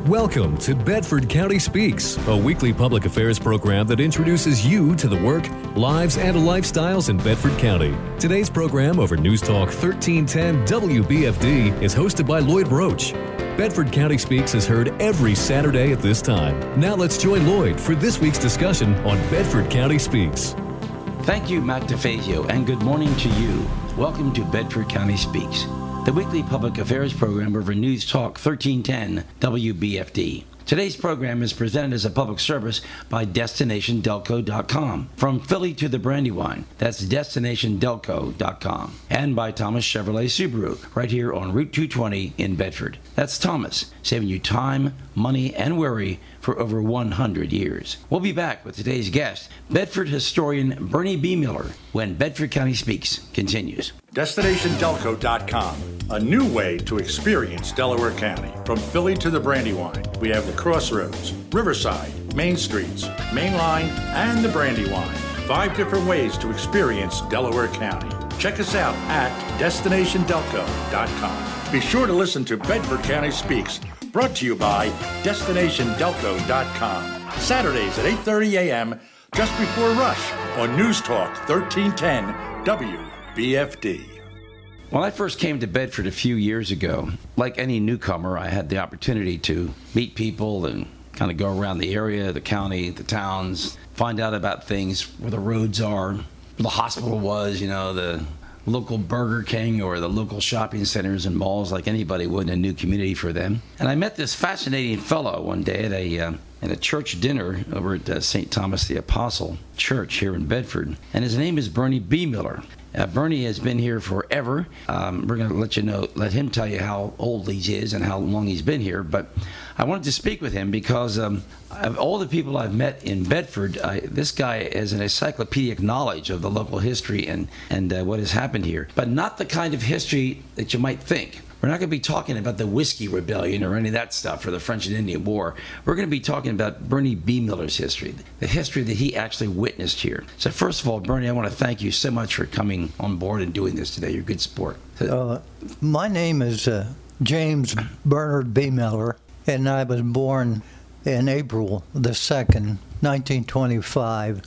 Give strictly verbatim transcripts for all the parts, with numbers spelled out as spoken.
Welcome to Bedford County Speaks, a weekly public affairs program that introduces you to the work, lives, and lifestyles in Bedford County. Today's program over News Talk thirteen ten W B F D is hosted by Lloyd Roach. Bedford County Speaks is heard every Saturday at this time. Now let's join Lloyd for this week's discussion on Bedford County Speaks. Thank you, Matt DeFazio, and good morning to you. Welcome to Bedford County Speaks, the weekly public affairs program over News Talk thirteen ten W B F D. Today's program is presented as a public service by Destination Delco dot com. From Philly to the Brandywine, that's Destination Delco dot com. And by Thomas Chevrolet Subaru, right here on Route two twenty in Bedford. That's Thomas, saving you time, money, and worry for over one hundred years. We'll be back with today's guest, Bedford historian Bernie B. Miller, when Bedford County Speaks continues. Destination Delco dot com, a new way to experience Delaware County. From Philly to the Brandywine, we have the Crossroads, Riverside, Main Streets, Main Line, and the Brandywine. Five different ways to experience Delaware County. Check us out at Destination Delco dot com. Be sure to listen to Bedford County Speaks, brought to you by Destination Delco dot com. Saturdays at eight thirty a.m., just before rush, on News Talk thirteen ten W B F D. When I first came to Bedford a few years ago, like any newcomer, I had the opportunity to meet people and kind of go around the area, the county, the towns, find out about things, where the roads are, where the hospital was, you know, the local Burger King or the local shopping centers and malls, like anybody would in a new community for them. And I met this fascinating fellow one day at a uh, at a church dinner over at uh, Saint Thomas the Apostle Church here in Bedford, and his name is Bernie B. Miller. Uh, Bernie has been here forever. Um, we're going to let you know, let him tell you how old he is and how long he's been here. But I wanted to speak with him because um, of all the people I've met in Bedford, I, this guy has an encyclopedic knowledge of the local history and, and uh, what has happened here. But not the kind of history that you might think. We're not going to be talking about the Whiskey Rebellion or any of that stuff or the French and Indian War. We're going to be talking about Bernie B. Miller's history, the history that he actually witnessed here. So first of all, Bernie, I want to thank you so much for coming on board and doing this today. You're good sport. Uh, my name is uh, James Bernard B. Miller, and I was born in April the second, nineteen twenty-five.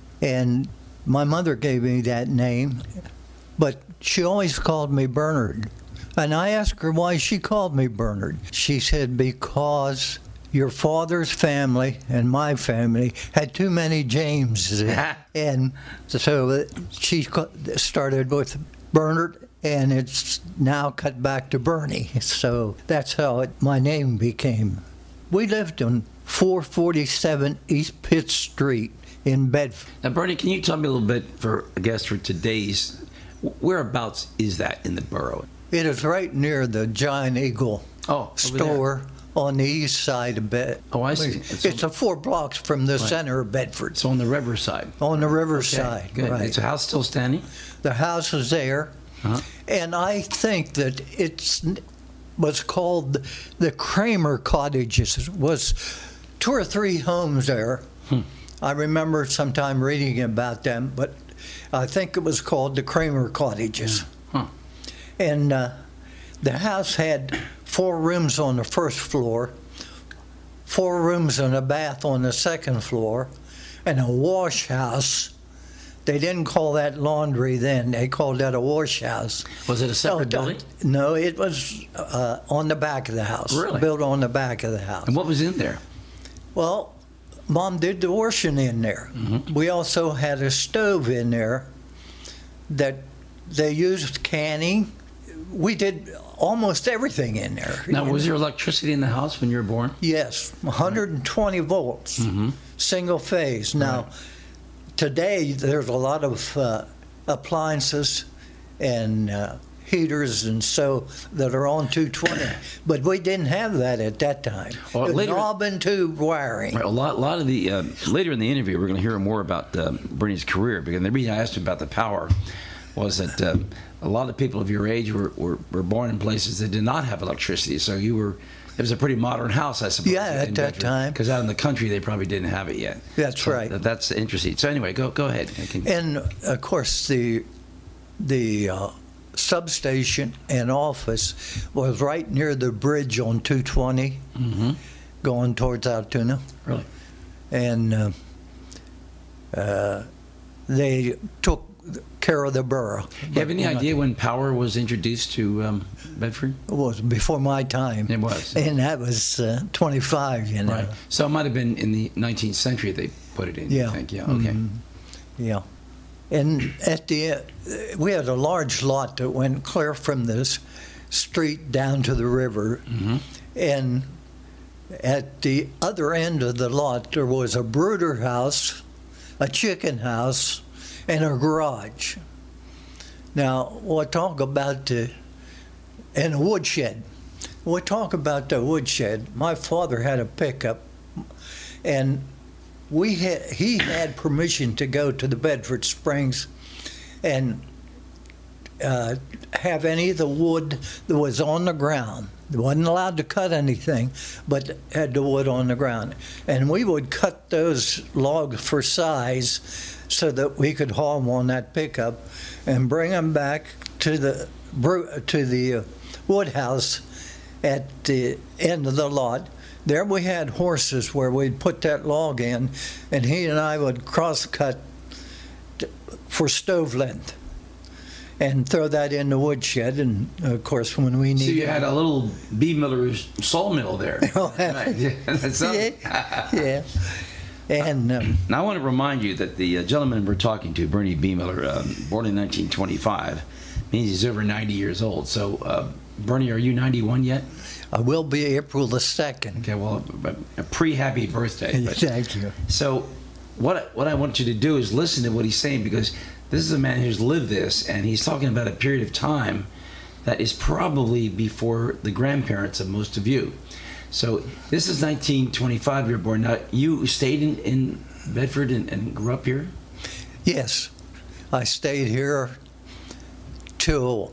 And my mother gave me that name, but she always called me Bernard. And I asked her why she called me Bernard. She said, because your father's family and my family had too many Jameses. And so she started with Bernard, and it's now cut back to Bernie. So that's how it, my name became. We lived on four forty-seven East Pitt Street in Bedford. Now, Bernie, can you tell me a little bit, for I guess for today's, whereabouts is that in the borough? It is right near the Giant Eagle oh, store on the east side of Bedford. Oh, I see. It's, it's a four blocks from the right. center of Bedford. It's on the riverside. On the riverside, okay, good. Right. Is the house still standing? The house is there, uh-huh. And I think that it's was called the Kramer Cottages. It was two or three homes there. Hmm. I remember sometime reading about them, but I think it was called the Kramer Cottages. Yeah. Huh. And uh, the house had four rooms on the first floor, four rooms and a bath on the second floor, and a wash house. They didn't call that laundry then. They called that a wash house. Was it a separate no, building? No, it was uh, on the back of the house. Really? Built on the back of the house. And what was in there? Well, Mom did the washing in there. Mm-hmm. We also had a stove in there that they used canning. We did almost everything in there. Now, was there electricity in the house when you were born? Yes, one hundred twenty volts, mm-hmm. single phase. Now, right. Today there's a lot of uh, appliances and uh, heaters and so that are on two twenty, but we didn't have that at that time. Well, it was later, knob and tube wiring. Right, a lot, a lot of the uh, later in the interview, we're going to hear more about uh, Bernie's career, because the reason I asked him about the power was that uh, a lot of people of your age were, were, were born in places that did not have electricity. So you were, it was a pretty modern house, I suppose. Yeah, at that Bedford, time. Because out in the country, they probably didn't have it yet. That's so right. That's interesting. So anyway, go go ahead. Can... And of course, the the uh, substation and office was right near the bridge on two twenty. Mm-hmm. going towards Altoona. Really? And uh, uh, they took care of the borough. You have any idea when power was introduced to um, Bedford? It was before my time. It was. And that was uh, twenty-five, you know. Right. So it might have been in the nineteenth century they put it in, Yeah. you think? Yeah, okay. Mhm. Yeah. And at the end, we had a large lot that went clear from this street down to the river. Mm-hmm. And at the other end of the lot, there was a brooder house, a chicken house, and a garage. Now, we'll talk about the, and a woodshed. We'll talk about the woodshed. My father had a pickup, and we had, he had permission to go to the Bedford Springs and uh, have any of the wood that was on the ground. They wasn't allowed to cut anything, but had the wood on the ground. And we would cut those logs for size so that we could haul them on that pickup and bring them back to the to the uh, wood house at the end of the lot. There we had horses where we'd put that log in, and he and I would cross-cut for stove length and throw that in the woodshed. And, of course, when we needed... So you had a little B. Miller's sawmill there. Right. Yeah, that's yeah, yeah. And um, now I want to remind you that the uh, gentleman we're talking to, Bernie B. Miller, um, born in nineteen twenty-five, means he's over ninety years old. So, uh, Bernie, are you ninety-one yet? I will be April the second. Okay, well, a, a pre-happy birthday. But, Thank you. So, what what I want you to do is listen to what he's saying, because this is a man who's lived this, and he's talking about a period of time that is probably before the grandparents of most of you. So this is nineteen twenty-five, you're born. Now, you stayed in, in Bedford and, and grew up here? Yes. I stayed here till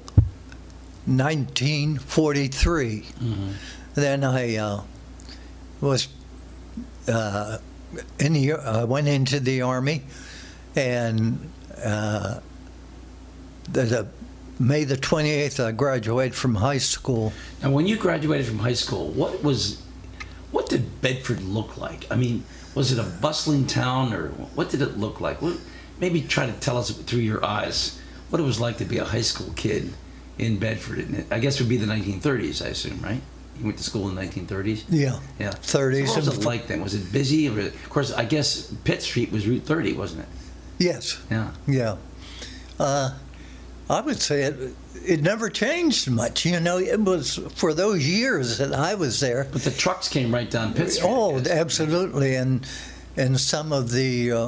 nineteen forty-three. Mm-hmm. Then I uh, was uh, in the, I went into the Army, and uh, the, the May the twenty-eighth, I graduated from high school. Now, when you graduated from high school, what was, what did Bedford look like? I mean, was it a bustling town, or what did it look like? What, maybe try to tell us through your eyes what it was like to be a high school kid in Bedford. And I guess it would be the nineteen thirties, I assume, right? You went to school in the nineteen thirties? Yeah. Yeah. thirties. So what was and it like then? Was it busy? Or, of course, I guess Pitt Street was Route thirty, wasn't it? Yes. Yeah. Yeah. Uh, I would say it, it never changed much. You know, it was for those years that I was there. But the trucks came right down Pitt Street. Oh, absolutely. And and some of the uh,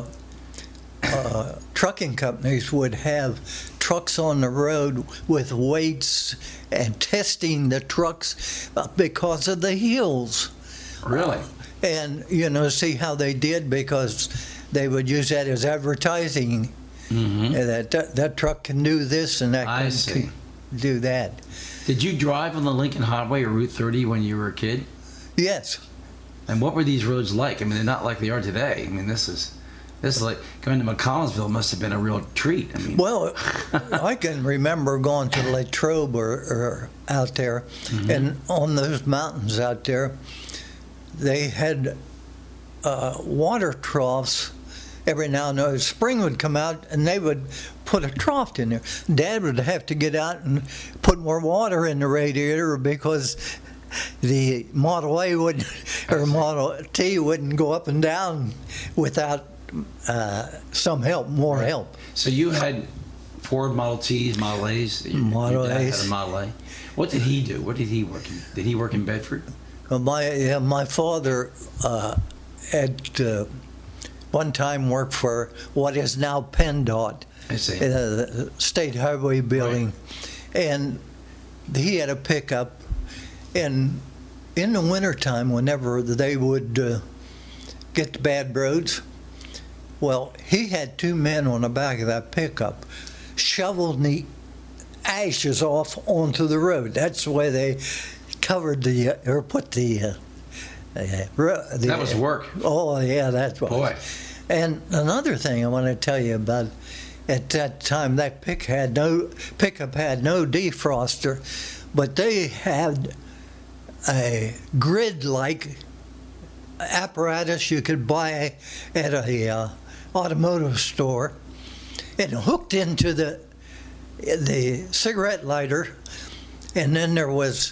uh, trucking companies would have trucks on the road with weights and testing the trucks because of the hills. Really? And, you know, see how they did, because they would use that as advertising. Mm-hmm. That, that that truck can do this and that I can, see. can do that. Did you drive on the Lincoln Highway or Route thirty when you were a kid? Yes. And what were these roads like? I mean, they're not like they are today. I mean, this is this is like going to McCollinsville must have been a real treat. I mean, well, I can remember going to Latrobe or, or out there, mm-hmm. and on those mountains out there, they had uh, water troughs. Every now and then, spring would come out, and they would put a trough in there. Dad would have to get out and put more water in the radiator because the Model A would or Model T wouldn't go up and down without uh, some help, more right. help. So you had Ford Model Ts, Model A's. Your, Model your dad A's. had a Model A. What did he do? What did he work in? Did he work in Bedford? Well, my yeah, my father uh, had. Uh, one time worked for what is now PennDOT, I see. Uh, the state highway building. Right. And he had a pickup. And in the wintertime, whenever they would uh, get the bad roads, well, he had two men on the back of that pickup shoveling the ashes off onto the road. That's the way they covered the, uh, or put the, uh, uh, the... That was work. Oh, yeah, that's what. Boy. And another thing I want to tell you about, at that time, that pick had no pickup had no defroster, but they had a grid-like apparatus you could buy at a uh, automotive store, and hooked into the the cigarette lighter, and then there was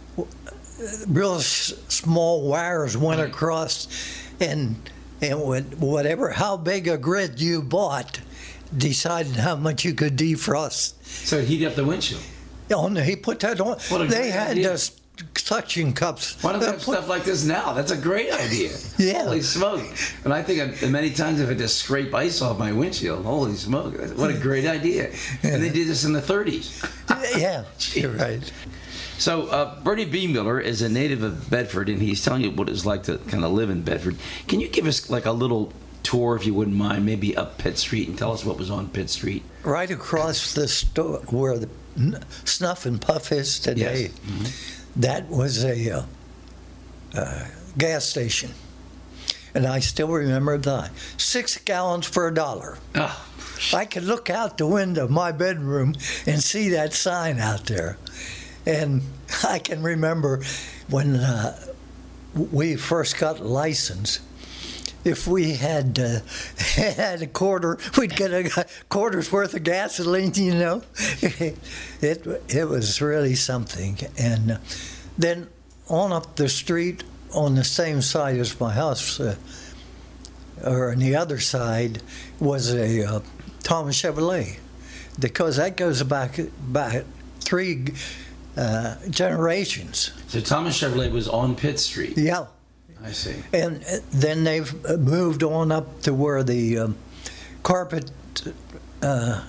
real s- small wires went across, and and whatever how big a grid you bought decided how much you could defrost. So it heated up the windshield. Oh, no, he put that on. What a they great had idea. uh, suction cups. Why don't they Uh, have put- stuff like this now? That's a great idea. Yeah. Holy smoke. And I think I, many times I've had to scrape ice off my windshield. Holy smoke. What a great idea. And they did this in the thirties. Yeah, you're right. So uh, Bernie B. Miller is a native of Bedford, and he's telling you what it's like to kind of live in Bedford. Can you give us like a little tour, if you wouldn't mind, maybe up Pitt Street, and tell us what was on Pitt Street? Right across the store where the n- Snuff and Puff is today, Yes. Mm-hmm. that was a uh, uh, gas station. And I still remember the six gallons for a dollar. Oh, I could look out the window of my bedroom and see that sign out there. And I can remember when uh, we first got licensed, if we had uh, had a quarter, we'd get a quarter's worth of gasoline, you know. It, it was really something. And then on up the street on the same side as my house, uh, or on the other side, was a uh, Thomas Chevrolet, because that goes back back three uh, generations. so Thomas Chevrolet was on Pitt Street. Yeah, I see. and uh, then they've moved on up to where the um, carpet uh,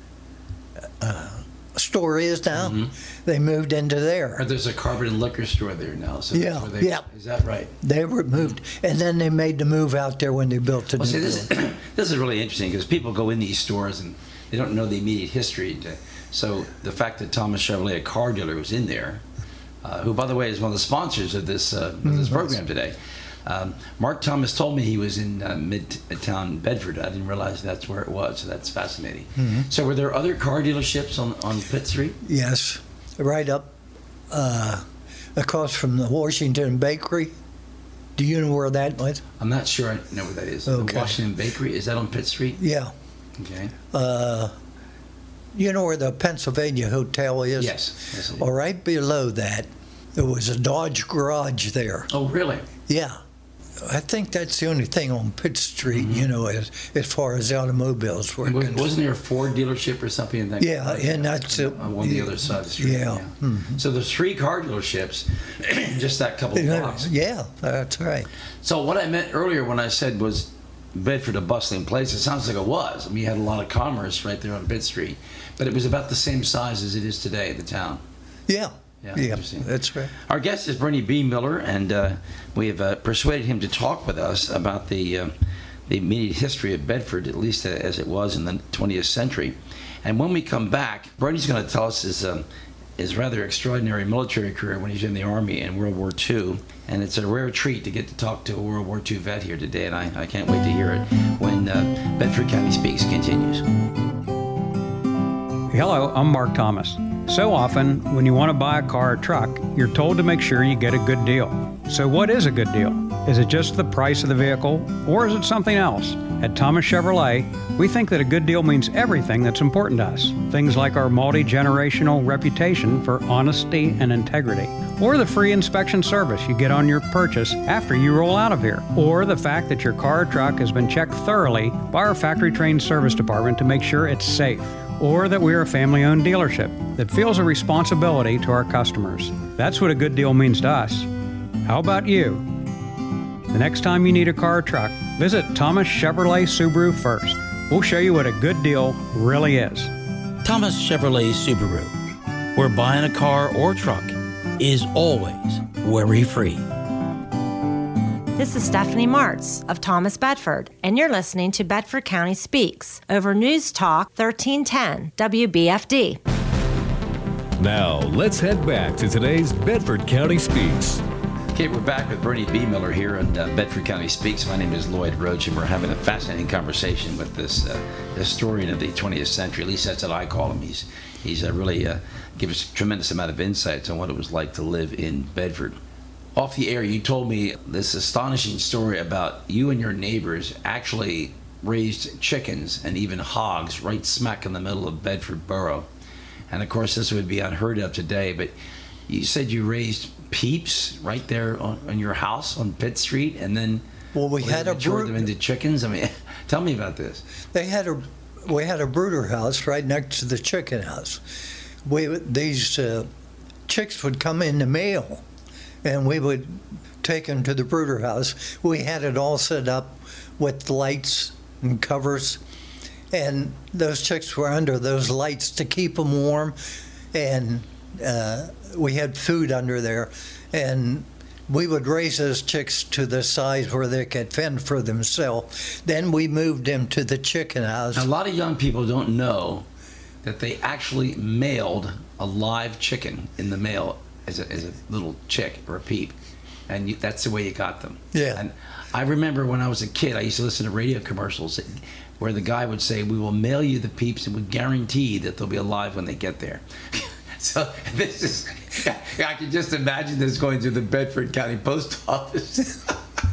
uh, store is now. Mhm. They moved into there. Or there's a carpet and liquor store there now. So Yeah, that's where they, yeah. Is that right? They were moved, and then they made the move out there when they built the Well, new see, this, building. this is really interesting because people go in these stores and they don't know the immediate history. To, so the fact that Thomas Chevrolet, a car dealer, was in there, uh, who, by the way, is one of the sponsors of this uh, of this Mhm. program today. Um, Mark Thomas told me he was in uh, Midtown Bedford. I didn't realize that's where it was. So that's fascinating. Mhm. So were there other car dealerships on, on Pitt Street? Yes, right up uh, across from the Washington Bakery. Do you know where that was? I'm not sure I know where that is. Okay. The Washington Bakery, is that on Pitt Street? Yeah. Okay. Uh, you know where the Pennsylvania Hotel is? Yes. yes I do. Well, right below that, there was a Dodge garage there. Oh, really? Yeah. I think that's the only thing on Pitt Street, Mhm. you know, as, as far as automobiles were Was, concerned. wasn't there a Ford dealership or something in that? Yeah, and that's uh, on one the other side of the street. Yeah. Mhm. So there's three car dealerships, just that couple of blocks. Yeah, that's right. So what I meant earlier when I said was Bedford a bustling place, it sounds like it was. I mean, you had a lot of commerce right there on Pitt Street, but it was about the same size as it is today, the town. Yeah. Yeah, Yeah, interesting. that's right. Our guest is Bernie B. Miller, and uh, we have uh, persuaded him to talk with us about the uh, the immediate history of Bedford, at least as it was in the twentieth century. And when we come back, Bernie's going to tell us his, um, his rather extraordinary military career when he's in the Army in World War Two. And it's a rare treat to get to talk to a World War Two vet here today, and I, I can't wait to hear it when uh, Bedford County Speaks continues. Hello, I'm Mark Thomas. So often, when you want to buy a car or truck, you're told to make sure you get a good deal. So what is a good deal? Is it just the price of the vehicle, or is it something else? At Thomas Chevrolet, we think that a good deal means everything that's important to us. Things like our multi-generational reputation for honesty and integrity, or the free inspection service you get on your purchase after you roll out of here, or the fact that your car or truck has been checked thoroughly by our factory-trained service department to make sure it's safe, or that we're a family-owned dealership that feels a responsibility to our customers. That's what a good deal means to us. How about you? The next time you need a car or truck, visit Thomas Chevrolet Subaru first. We'll show you what a good deal really is. Thomas Chevrolet Subaru, where buying a car or truck is always worry-free. This is Stephanie Martz of Thomas Bedford, and you're listening to Bedford County Speaks over News Talk thirteen ten W B F D. Now, let's head back to today's Bedford County Speaks. Okay, we're back with Bernie B. Miller here on uh, Bedford County Speaks. My name is Lloyd Roach, and we're having a fascinating conversation with this uh, historian of the twentieth century. At least that's what I call him. He's he's uh, really uh, gives us a tremendous amount of insights on what it was like to live in Bedford. off the air, you told me this astonishing story about you and your neighbors actually raised chickens and even hogs right smack in the middle of Bedford Borough. And of course, this would be unheard of today, but you said you raised peeps right there on, on your house on Pitt Street, and then well, we had a matured brood- them into chickens. I mean, tell me about this. They had a we had a brooder house right next to the chicken house. We these uh, chicks would come in the mail, and we would take them to the brooder house. We had it all set up with lights and covers, and those chicks were under those lights to keep them warm, and uh, we had food under there, and we would raise those chicks to the size where they could fend for themselves. Then we moved them to the chicken house. Now, a lot of young people don't know that they actually mailed a live chicken in the mail as a, as a little chick or a peep, and you, that's the way you got them. Yeah. And I remember when I was a kid, I used to listen to radio commercials where the guy would say, "We will mail you the peeps and we guarantee that they'll be alive when they get there." So this is, I can just imagine this going through the Bedford County Post Office.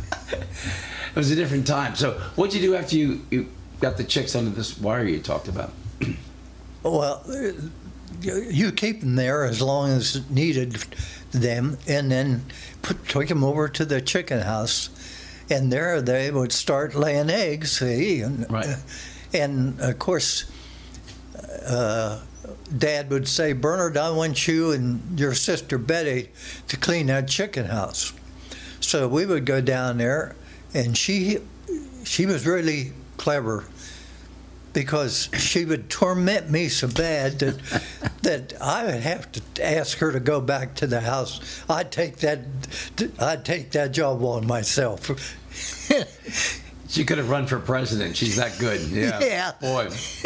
It was a different time. So what'd you do after you, you got the chicks under this wire you talked about? Well, you keep them there as long as needed them, and then put, take them over to the chicken house, and there they would start laying eggs. See, and, right. And of course, uh, Dad would say, "Bernard, I want you and your sister Betty to clean that chicken house." So we would go down there, and she she was really clever, because she would torment me so bad that that I would have to ask her to go back to the house. I'd take that I'd take that job on myself. She could have run for president. She's that good. Yeah. Yeah. Boy.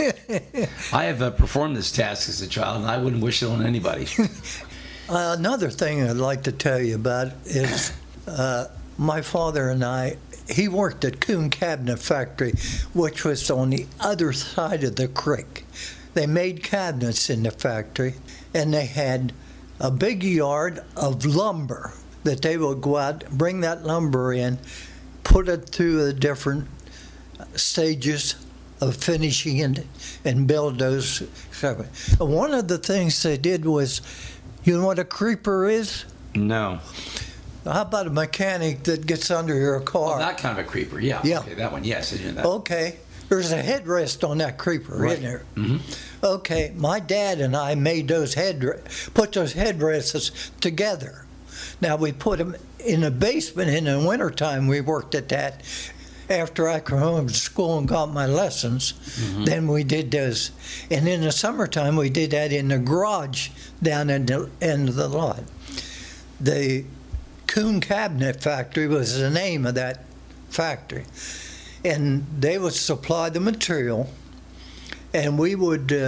I have uh, performed this task as a child, and I wouldn't wish it on anybody. Uh, another thing I'd like to tell you about is uh, my father and I, he worked at Kuhn Cabinet Factory, which was on the other side of the creek. They made cabinets in the factory, and they had a big yard of lumber that they would go out, bring that lumber in, put it through the different stages of finishing it, and build those. One of the things they did was, you know what a creeper is? No. How about a mechanic that gets under your car? Oh, that kind of a creeper, yeah. Yeah. Okay, that one, yes, I knew that. Okay. There's a headrest on that creeper, Right. isn't there? Mm-hmm. Okay. My dad and I made those head, put those headrests together. Now, we put them in the basement in the wintertime. We worked at that. After I came home from school and got my lessons, mm-hmm. then we did those. And in the summertime, we did that in the garage down in the end of the lot. The Kuhn Cabinet Factory was the name of that factory. And they would supply the material, and we would, uh,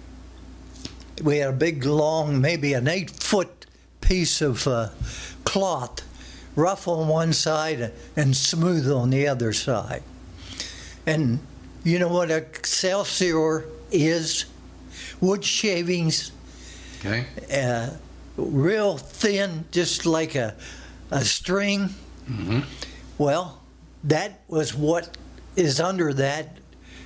we had a big, long, maybe an eight-foot piece of uh, cloth, rough on one side and smooth on the other side. And you know what Excelsior is? Wood shavings. Okay. Uh, real thin, just like a, a string. Mm-hmm. Well, that was what is under that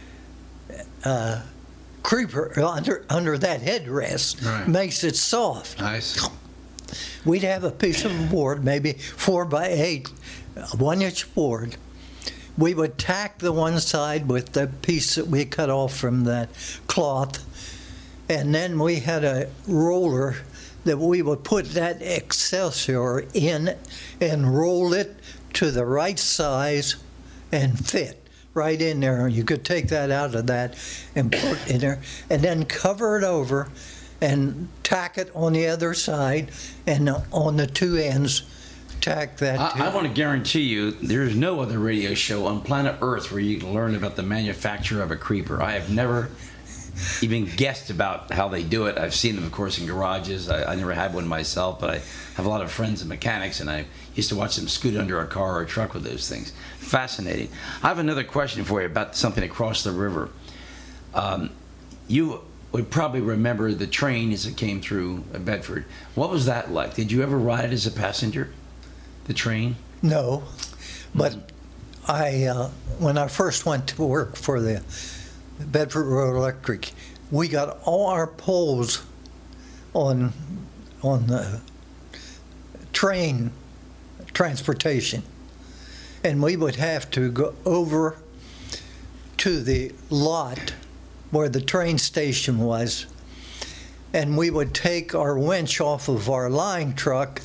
uh, creeper, under under that headrest. Right. Makes it soft. Nice. We'd have a piece of board, maybe four by eight, a one-inch board. We would tack the one side with the piece that we cut off from that cloth, and then we had a roller that we would put that Excelsior in and roll it to the right size and fit right in there. You could take that out of that and put it in there, and then cover it over and tack it on the other side, and on the two ends, tack that. I, I want to guarantee you there's no other radio show on planet Earth where you can learn about the manufacture of a creeper. I have never even guessed about how they do it. I've seen them, of course, in garages. I, I never had one myself, but I have a lot of friends and mechanics, and I used to watch them scoot under a car or a truck with those things. Fascinating. I have another question for you about something across the river. Um, you would probably remember the train as it came through Bedford. What was that like? Did you ever ride it as a passenger? the train? No, but I uh, when I first went to work for the Bedford Road Electric, we got all our poles on on the train transportation, and we would have to go over to the lot where the train station was, and we would take our winch off of our line truck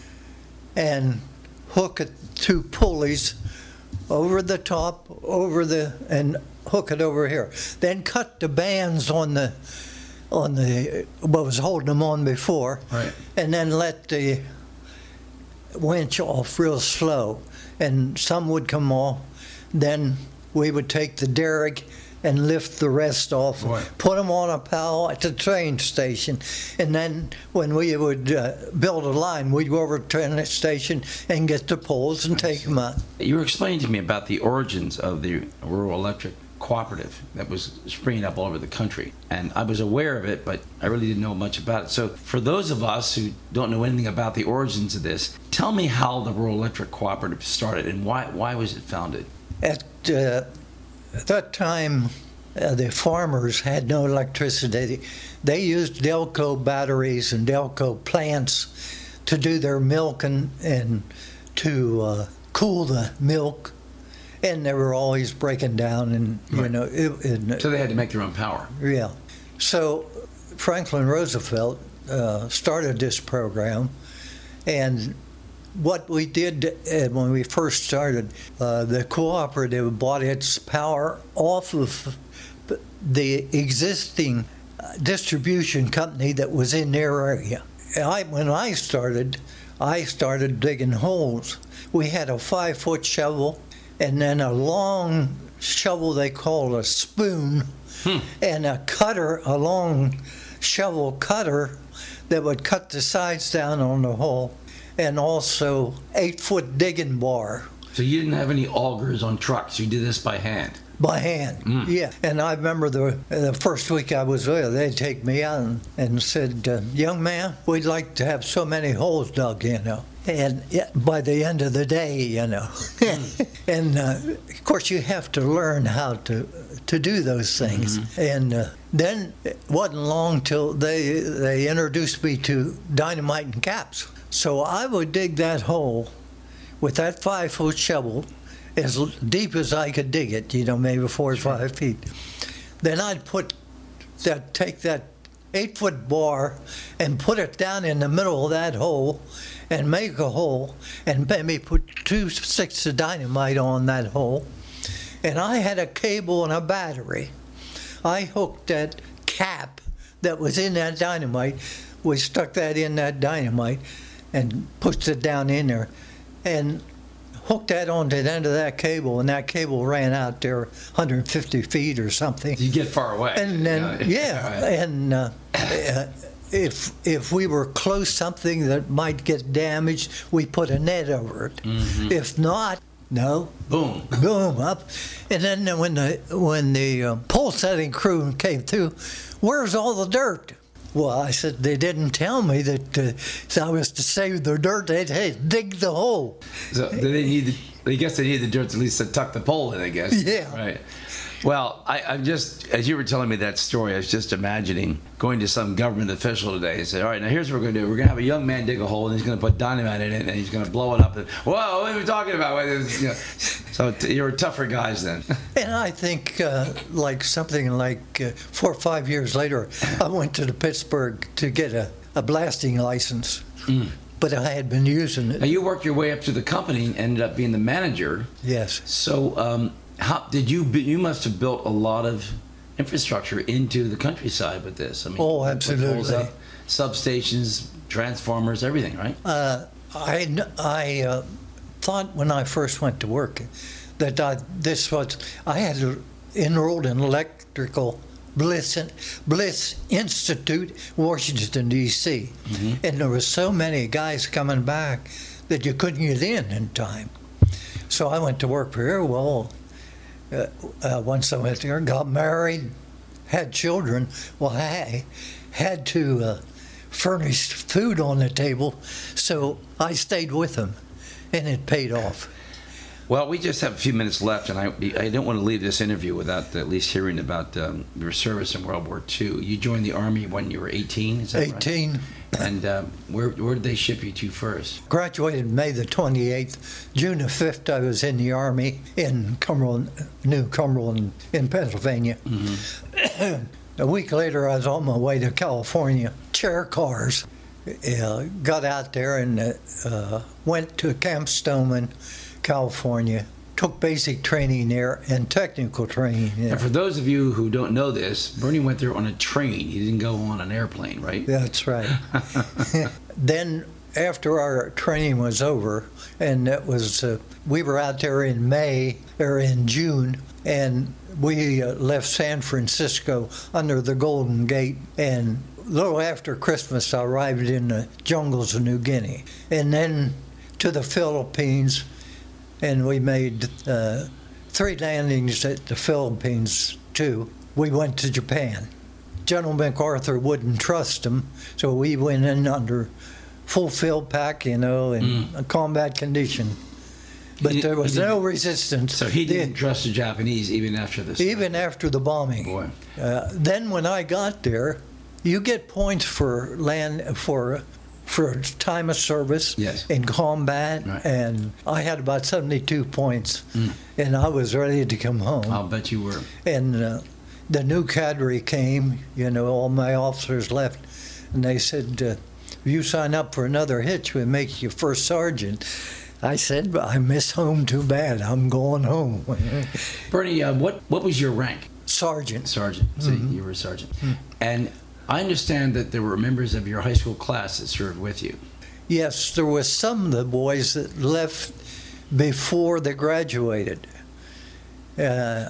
and hook it two pulleys over the top, over the, and hook it over here. Then cut the bands on the, on the, what was holding them on before, right. And then let the winch off real slow. And some would come off. Then we would take the derrick and lift the rest off, right. Put them on a plow at the train station. And then when we would uh, build a line, we'd go over to the train station and get the poles and take them out. You were explaining to me about the origins of the Rural Electric Cooperative that was springing up all over the country. And I was aware of it, but I really didn't know much about it. So for those of us who don't know anything about the origins of this, tell me how the Rural Electric Cooperative started and why, why was it founded? At, uh, at that time, uh, the farmers had no electricity. They used Delco batteries and Delco plants to do their milk and, and to uh, cool the milk. And they were always breaking down, and you right. know. It, it, so they had to make their own power. Yeah. So Franklin Roosevelt uh, started this program, and what we did uh, when we first started, uh, the cooperative bought its power off of the existing distribution company that was in their area. I, when I started, I started digging holes. We had a five-foot shovel, and then a long shovel they called a spoon, hmm. and a cutter, a long shovel cutter that would cut the sides down on the hole, and also eight-foot digging bar. So you didn't have any augers on trucks. You did this by hand. By hand, mm. yeah. And I remember the the first week I was there, they'd take me out and, and said, uh, young man, we'd like to have so many holes dug, you know. And yeah, by the end of the day, you know. and uh, of course you have to learn how to to do those things. Mm-hmm. And uh, then it wasn't long till they they introduced me to dynamite and caps. So I would dig that hole with that five-foot shovel, as deep as I could dig it, you know, maybe four or five feet. Then I'd put that, take that eight-foot bar and put it down in the middle of that hole and make a hole and maybe put two sticks of dynamite on that hole. And I had a cable and a battery. I hooked that cap that was in that dynamite. We stuck that in that dynamite and pushed it down in there. And hooked that onto the end of that cable, and that cable ran out there one hundred fifty feet or something. You get far away. And then, yeah, and uh, uh, if if we were close something that might get damaged, we put a net over it. Mm-hmm. If not, no. Boom. Boom, up. And then when the, when the uh, pole setting crew came through, where's all the dirt? Well, I said, they didn't tell me that uh, so I was to save the dirt. They'd hey, dig the hole. So they need, the, I guess they need the dirt at least to tuck the pole in, I guess. Yeah. Right. Well, I, I'm just, as you were telling me that story, I was just imagining going to some government official today and say, all right, now here's what we're going to do. We're going to have a young man dig a hole, and he's going to put dynamite in it, and he's going to blow it up. And, whoa, what are we talking about? You know, so t- you were tougher guys then. And I think uh, like something like uh, four or five years later, I went to the Pittsburgh to get a, a blasting license. Mm. But I had been using it. Now, you worked your way up to the company and ended up being the manager. Yes. So, um, how did you? You must have built a lot of infrastructure into the countryside with this. I mean, oh, absolutely. Up, substations, transformers, everything, right? Uh, I I uh, thought when I first went to work that I, this was I had enrolled in electrical Bliss Bliss Institute, Washington D C, mm-hmm. and there were so many guys coming back that you couldn't get in in time. So I went to work for here. Well. Uh, uh, once I went there, got married, had children. Well, I had to uh, furnish food on the table, so I stayed with them. and it paid off. Well, we just have a few minutes left, and I I don't want to leave this interview without at least hearing about um, your service in World War Two. You joined the Army when you were eighteen, is that eighteen. Right? And um, where where did they ship you to first? Graduated May the twenty-eighth. June the fifth, I was in the Army in Cumberland, New Cumberland in Pennsylvania. Mm-hmm. A week later, I was on my way to California. Chair cars. Uh, got out there and uh, went to Camp Stoneman, California, took basic training there and technical training there. And for those of you who don't know this, Bernie went there on a train. He didn't go on an airplane, right? That's right. Then after our training was over, and it was, uh, we were out there in May, or in June, and we uh, left San Francisco under the Golden Gate, and a little after Christmas, I arrived in the jungles of New Guinea, and then to the Philippines, and we made uh, three landings at the Philippines, too. We went to Japan. General MacArthur wouldn't trust them, so we went in under full field pack, you know, in mm. a combat condition. But he, there was no resistance. So he didn't the, trust the Japanese even after this? Even time. After the bombing. Boy. Uh, then when I got there, you get points for land for for time of service yes. in combat, right. and I had about seventy-two points, mm. and I was ready to come home. I'll bet you were. And uh, the new cadre came, you know, all my officers left, and they said, uh, if you sign up for another hitch, we'll make you first sergeant. I said, I miss home too bad. I'm going home. Bernie, uh, what, what was your rank? Sergeant. Sergeant. See, mm-hmm. you were a sergeant. Mm-hmm. And I understand that there were members of your high school class that served with you. Yes, there was some of the boys that left before they graduated. Uh,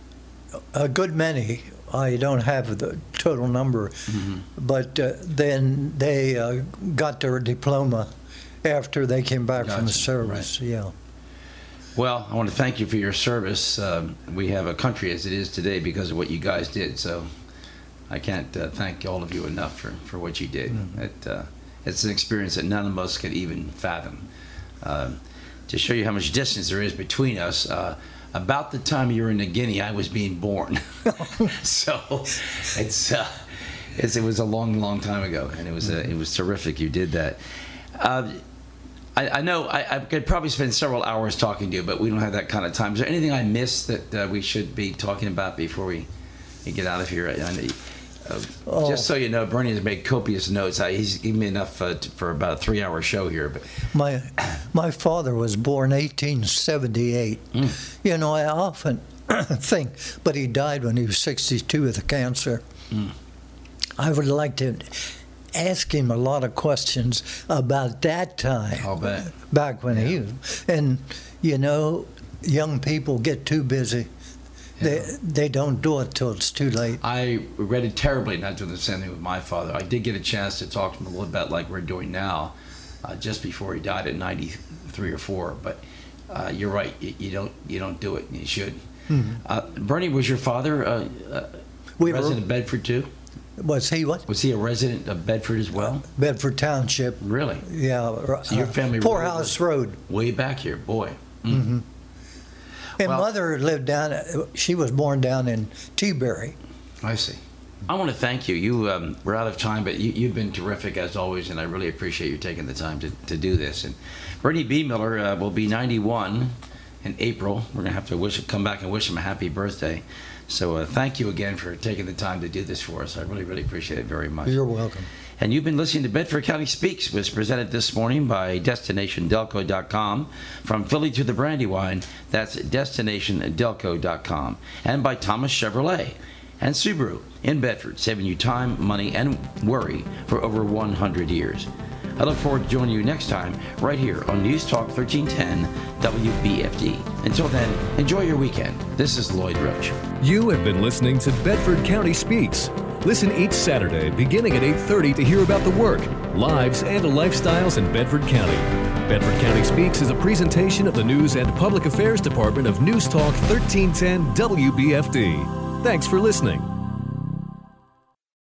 a good many. I don't have the total number, mm-hmm. but uh, then they uh, got their diploma after they came back gotcha. from the service. Right. Yeah. Well, I want to thank you for your service. Um, we have a country as it is today because of what you guys did. So I can't uh, thank all of you enough for, for what you did. Mm-hmm. It, uh, it's an experience that none of us could even fathom. Uh, to show you how much distance there is between us, uh, about the time you were in New Guinea, I was being born. So it's, uh, it's it was a long, long time ago, and it was uh, it was terrific. You did that. Uh, I, I know I, I could probably spend several hours talking to you, but we don't have that kind of time. Is there anything I missed that uh, we should be talking about before we, we get out of here? I, I, uh, oh. Just so you know, Bernie has made copious notes. I, he's given me enough uh, to, for about a three-hour show here. But my my father was born eighteen seventy-eight. Mm. You know, I often think, but he died when he was sixty-two with cancer. Mm. I would like to ask him a lot of questions about that time. I'll bet. Back when yeah. he was. And, you know, young people get too busy. Yeah. They they don't do it till it's too late. I regretted terribly not doing the same thing with my father. I did get a chance to talk to him a little bit like we're doing now, uh, just before he died at ninety-three or four. But uh, you're right. You, you don't you don't do it. And you should. Mm-hmm. Uh, Bernie, was your father uh, a we resident were, of Bedford too? Was he what? Was he a resident of Bedford as well? Uh, Bedford Township. Really? Yeah. So your family uh, Poorhouse Road. Way back here, boy. Mm. Mm-hmm. And well, mother lived down. She was born down in Teabury. I see. I want to thank you. You um, we're out of time, but you, you've been terrific as always, and I really appreciate you taking the time to, to do this. And Bernie B. Miller uh, will be ninety-one in April. We're gonna have to wish come back and wish him a happy birthday. So uh, thank you again for taking the time to do this for us. I really, really appreciate it very much. You're welcome. And you've been listening to Bedford County Speaks, was presented this morning by Destination Delco dot com. From Philly to the Brandywine, that's Destination Delco dot com. And by Thomas Chevrolet and Subaru in Bedford, saving you time, money, and worry for over one hundred years. I look forward to joining you next time right here on News Talk thirteen ten W B F D. Until then, enjoy your weekend. This is Lloyd Roach. You have been listening to Bedford County Speaks. Listen each Saturday beginning at eight thirty to hear about the work, lives, and lifestyles in Bedford County. Bedford County Speaks is a presentation of the News and Public Affairs Department of News Talk thirteen ten W B F D. Thanks for listening.